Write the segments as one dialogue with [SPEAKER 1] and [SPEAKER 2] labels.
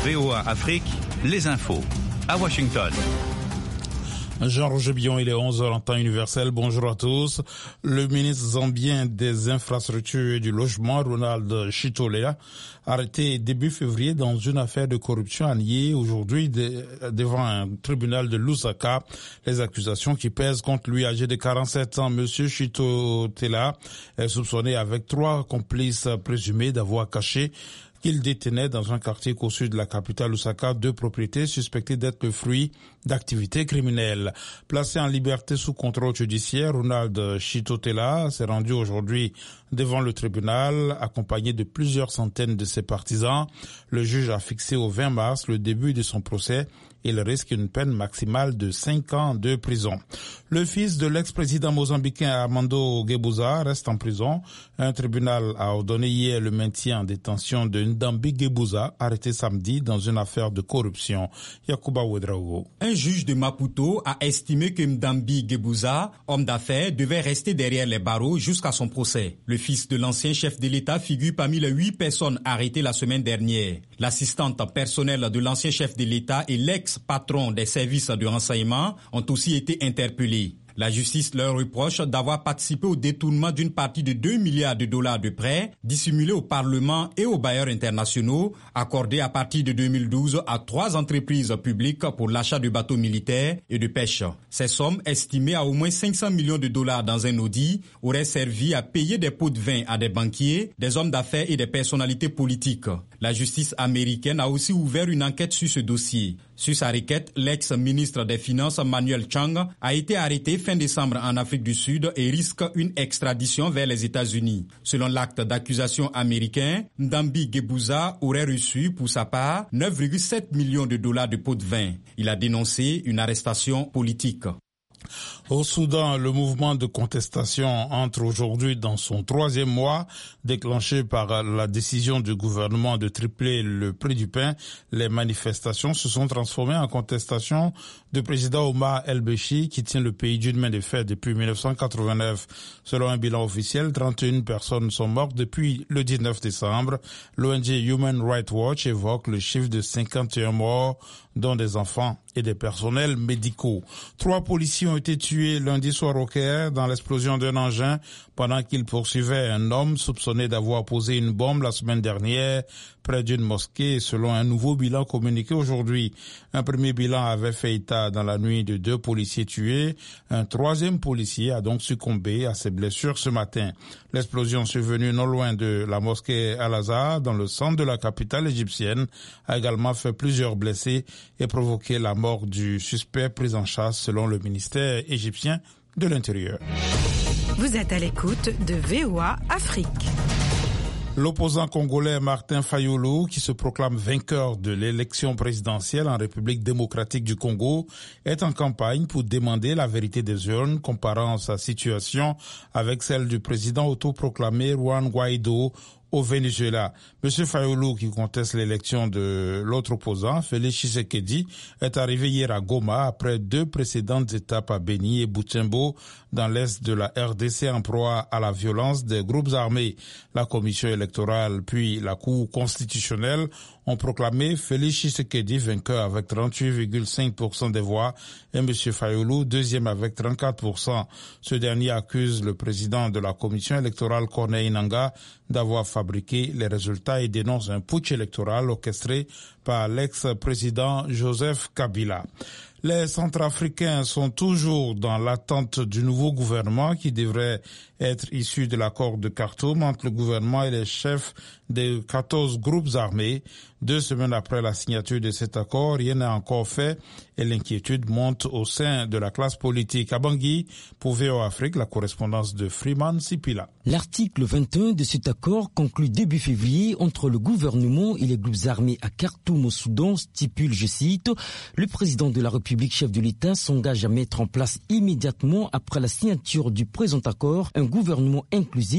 [SPEAKER 1] VOA Afrique, les infos. À Washington.
[SPEAKER 2] Jean-Roger Billon, il est 11h en temps universel. Bonjour à tous. Le ministre zambien des infrastructures et du logement, Ronald Chitolea, arrêté début février dans une affaire de corruption, a nié aujourd'hui devant un tribunal de Lusaka les accusations qui pèsent contre lui. Âgé de 47 ans, Monsieur Chitolea est soupçonné avec 3 complices présumés d'avoir caché qu'il détenait dans un quartier au sud de la capitale Lusaka 2 propriétés suspectées d'être le fruit d'activités criminelles. Placé en liberté sous contrôle judiciaire, Ronald Chitolea s'est rendu aujourd'hui devant le tribunal, accompagné de plusieurs centaines de ses partisans. Le juge a fixé au 20 mars le début de son procès. Il risque une peine maximale de 5 ans de prison. Le fils de l'ex-président mozambicain Armando Guebuza reste en prison. Un tribunal a ordonné hier le maintien en détention de Ndambi Guebuza, arrêté samedi dans une affaire de corruption. Yacouba Ouedraogo.
[SPEAKER 3] Un juge de Maputo a estimé que Ndambi Guebuza, homme d'affaires, devait rester derrière les barreaux jusqu'à son procès. Le fils de l'ancien chef de l'État figure parmi les 8 personnes arrêtées la semaine dernière. L'assistante personnelle de l'ancien chef de l'État et l'ex-patron des services de renseignement ont aussi été interpellés. La justice leur reproche d'avoir participé au détournement d'une partie de 2 milliards de dollars de prêts dissimulés au Parlement et aux bailleurs internationaux accordés à partir de 2012 à 3 entreprises publiques pour l'achat de bateaux militaires et de pêche. Ces sommes, estimées à au moins 500 millions de dollars dans un audit, auraient servi à payer des pots de vin à des banquiers, des hommes d'affaires et des personnalités politiques. La justice américaine a aussi ouvert une enquête sur ce dossier. Sur sa requête, l'ex-ministre des Finances Manuel Chang a été arrêté fin décembre en Afrique du Sud et risque une extradition vers les États-Unis. Selon l'acte d'accusation américain, Ndambi Guebuza aurait reçu pour sa part 9,7 millions de dollars de pots de vin. Il a dénoncé une arrestation politique.
[SPEAKER 2] Au Soudan, le mouvement de contestation entre aujourd'hui dans son 3e mois, déclenché par la décision du gouvernement de tripler le prix du pain. Les manifestations se sont transformées en contestation du président Omar El-Béchir qui tient le pays d'une main de fer depuis 1989. Selon un bilan officiel, 31 personnes sont mortes depuis le 19 décembre. L'ONG Human Rights Watch évoque le chiffre de 51 morts, dont des enfants et des personnels médicaux. 3 policiers ont été tués lundi soir au Caire dans l'explosion d'un engin pendant qu'ils poursuivaient un homme soupçonné d'avoir posé une bombe la semaine dernière près d'une mosquée, selon un nouveau bilan communiqué aujourd'hui. Un premier bilan avait fait état dans la nuit de 2 policiers tués. Un 3e policier a donc succombé à ses blessures ce matin. L'explosion survenue non loin de la mosquée Al-Azhar, dans le centre de la capitale égyptienne, a également fait plusieurs blessés et provoqué la mort du suspect pris en chasse selon le ministère égyptien de l'Intérieur.
[SPEAKER 4] Vous êtes à l'écoute de VOA Afrique.
[SPEAKER 2] L'opposant congolais Martin Fayulu, qui se proclame vainqueur de l'élection présidentielle en République démocratique du Congo, est en campagne pour demander la vérité des urnes, comparant sa situation avec celle du président autoproclamé Juan Guaido au Venezuela. Monsieur Fayulu, qui conteste l'élection de l'autre opposant, Félix Tshisekedi, est arrivé hier à Goma après 2 précédentes étapes à Beni et Butembo dans l'est de la RDC en proie à la violence des groupes armés. La commission électorale puis la Cour constitutionnelle ont proclamé Félix Tshisekedi vainqueur avec 38,5% des voix et M. Fayulu deuxième avec 34%. Ce dernier accuse le président de la commission électorale Corneille Nangaa d'avoir fabriqué les résultats et dénonce un putsch électoral orchestré par l'ex-président Joseph Kabila. Les Centrafricains sont toujours dans l'attente du nouveau gouvernement qui devrait être issu de l'accord de Khartoum entre le gouvernement et les chefs des 14 groupes armés. 2 semaines après la signature de cet accord, rien n'est encore fait et l'inquiétude monte au sein de la classe politique. À Bangui, pour VOA Afrique, la correspondance de Freeman Sipila.
[SPEAKER 5] L'article 21 de cet accord conclu début février entre le gouvernement et les groupes armés à Khartoum au Soudan stipule, je cite, le président de la République, chef de l'État, s'engage à mettre en place immédiatement après la signature du présent accord un gouvernement inclusif,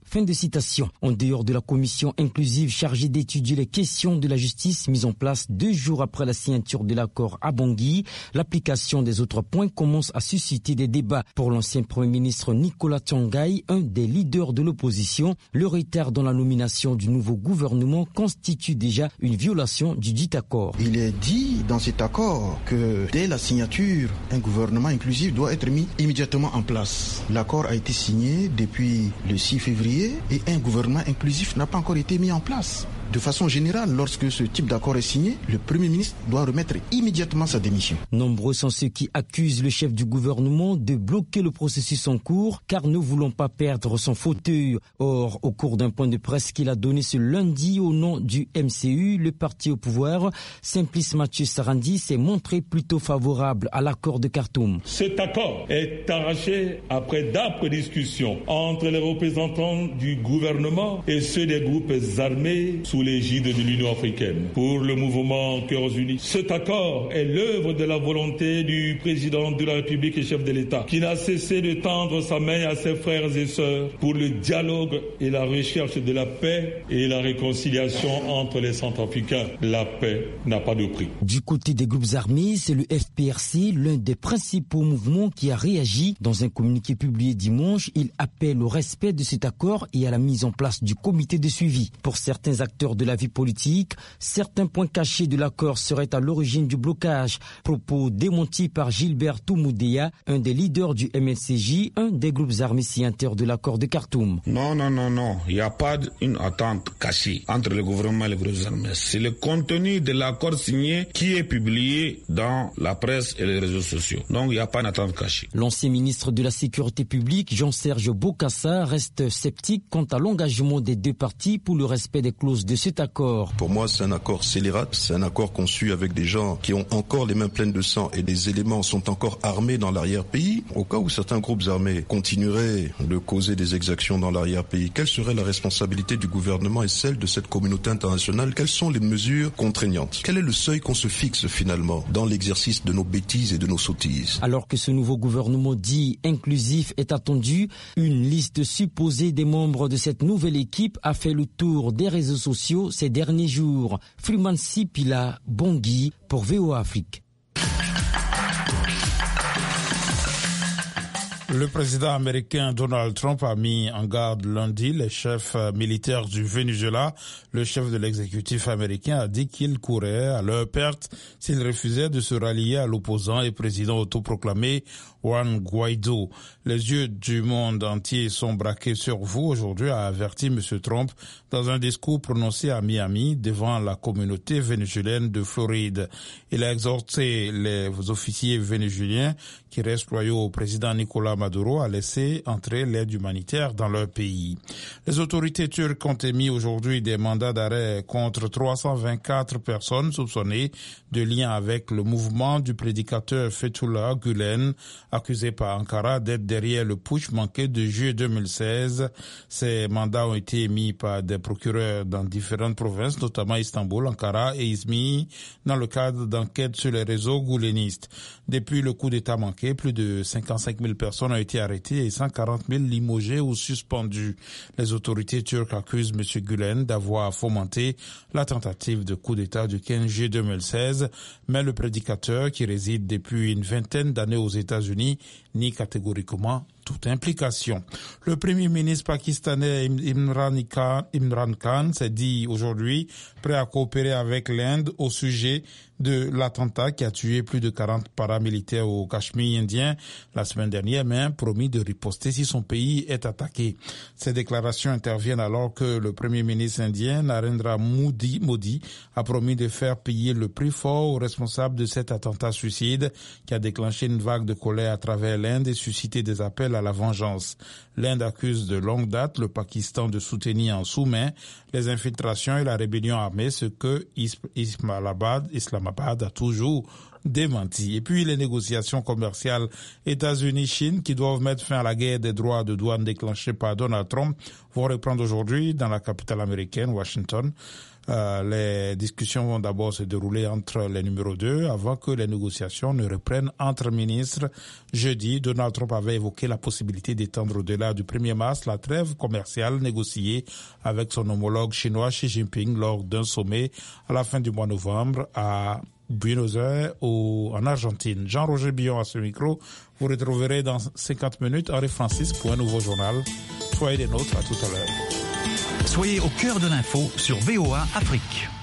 [SPEAKER 5] Fin de citation. En dehors de la commission inclusive chargée d'étudier les questions de la justice mise en place 2 jours après la signature de l'accord à Bangui, l'application des autres points commence à susciter des débats. Pour l'ancien Premier ministre Nicolas Tiongai, un des leaders de l'opposition, le retard dans la nomination du nouveau gouvernement constitue déjà une violation du dit accord.
[SPEAKER 6] Il est dit dans cet accord que dès la signature, un gouvernement inclusif doit être mis immédiatement en place. L'accord a été signé depuis le 6 février et un gouvernement inclusif n'a pas encore été mis en place. De façon générale, lorsque ce type d'accord est signé, le Premier ministre doit remettre immédiatement sa démission.
[SPEAKER 5] Nombreux sont ceux qui accusent le chef du gouvernement de bloquer le processus en cours car ne voulant pas perdre son fauteuil. Or, au cours d'un point de presse qu'il a donné ce lundi au nom du MCU, le parti au pouvoir, Simplice Mathieu Sarandi s'est montré plutôt favorable à l'accord de Khartoum.
[SPEAKER 7] Cet accord est arraché après d'âpres discussions entre les représentants du gouvernement et ceux des groupes armés sous l'égide de l'Union africaine pour le mouvement Cœurs Unis. Cet accord est l'œuvre de la volonté du président de la République et chef de l'État qui n'a cessé de tendre sa main à ses frères et sœurs pour le dialogue et la recherche de la paix et la réconciliation entre les Centrafricains. La paix n'a pas de prix.
[SPEAKER 5] Du côté des groupes armés, c'est le FPRC, l'un des principaux mouvements qui a réagi. Dans un communiqué publié dimanche, il appelle au respect de cet accord et à la mise en place du comité de suivi. Pour certains acteurs de la vie politique, certains points cachés de l'accord seraient à l'origine du blocage. Propos démentis par Gilbert Toumoudéa, un des leaders du MLCJ, un des groupes armés signataires de l'accord de Khartoum.
[SPEAKER 8] Non. Il n'y a pas une attente cachée entre le gouvernement et les groupes armés. C'est le contenu de l'accord signé qui est publié dans la presse et les réseaux sociaux. Donc il n'y a pas d'attente cachée.
[SPEAKER 5] L'ancien ministre de la Sécurité publique, Jean-Serge Bokassa, reste sceptique quant à l'engagement des 2 parties pour le respect des clauses de cet accord.
[SPEAKER 9] Pour moi, c'est un accord scélérat, c'est un accord conçu avec des gens qui ont encore les mains pleines de sang et des éléments sont encore armés dans l'arrière-pays. Au cas où certains groupes armés continueraient de causer des exactions dans l'arrière-pays, quelle serait la responsabilité du gouvernement et celle de cette communauté internationale? Quelles sont les mesures contraignantes? Quel est le seuil qu'on se fixe finalement dans l'exercice de nos bêtises et de nos sottises?
[SPEAKER 5] Alors que ce nouveau gouvernement dit inclusif est attendu, une liste supposée des membres de cette nouvelle équipe a fait le tour des réseaux sociaux ces derniers jours. Freeman Sipila, Bangui pour VOA Afrique.
[SPEAKER 2] Le président américain Donald Trump a mis en garde lundi les chefs militaires du Venezuela. Le chef de l'exécutif américain a dit qu'il courait à leur perte s'ils refusaient de se rallier à l'opposant et président autoproclamé Juan Guaido. Les yeux du monde entier sont braqués sur vous aujourd'hui, a averti M. Trump dans un discours prononcé à Miami devant la communauté vénézuélienne de Floride. Il a exhorté les officiers vénézuéliens qui restent loyaux au président Nicolas Maduro à laisser entrer l'aide humanitaire dans leur pays. Les autorités turques ont émis aujourd'hui des mandats d'arrêt contre 324 personnes soupçonnées de lien avec le mouvement du prédicateur Fethullah Gülen, accusé par Ankara d'être derrière le putsch manqué de juillet 2016. Ces mandats ont été émis par des procureurs dans différentes provinces, notamment Istanbul, Ankara et Izmir, dans le cadre d'enquêtes sur les réseaux goulenistes. Depuis le coup d'État manqué, plus de 55 000 personnes ont été arrêtées et 140 000 limogées ou suspendues. Les autorités turques accusent M. Gülen d'avoir fomenté la tentative de coup d'État du 15 juillet 2016, mais le prédicateur, qui réside depuis une vingtaine d'années aux États-Unis, nie catégoriquement toute implication. Le premier ministre pakistanais Imran Khan s'est dit aujourd'hui prêt à coopérer avec l'Inde au sujet de l'attentat qui a tué plus de 40 paramilitaires au Cachemire indien la semaine dernière, mais a promis de riposter si son pays est attaqué. Ces déclarations interviennent alors que le premier ministre indien Narendra Modi a promis de faire payer le prix fort aux responsables de cet attentat suicide qui a déclenché une vague de colère à travers l'Inde et suscité des appels à la vengeance. L'Inde accuse de longue date le Pakistan de soutenir en sous-main les infiltrations et la rébellion armée, ce que Islamabad a toujours démenti. Et puis les négociations commerciales États-Unis-Chine qui doivent mettre fin à la guerre des droits de douane déclenchée par Donald Trump vont reprendre aujourd'hui dans la capitale américaine, Washington. Les discussions vont d'abord se dérouler entre les numéros 2 avant que les négociations ne reprennent entre ministres. Jeudi, Donald Trump avait évoqué la possibilité d'étendre au-delà du 1er mars la trêve commerciale négociée avec son homologue chinois Xi Jinping lors d'un sommet à la fin du mois de novembre à Buenos Aires en Argentine. Jean-Roger Billon à ce micro. Vous retrouverez dans 50 minutes Henri Francis pour un nouveau journal. Soyez des nôtres, à tout à l'heure.
[SPEAKER 1] Soyez au cœur de l'info sur VOA Afrique.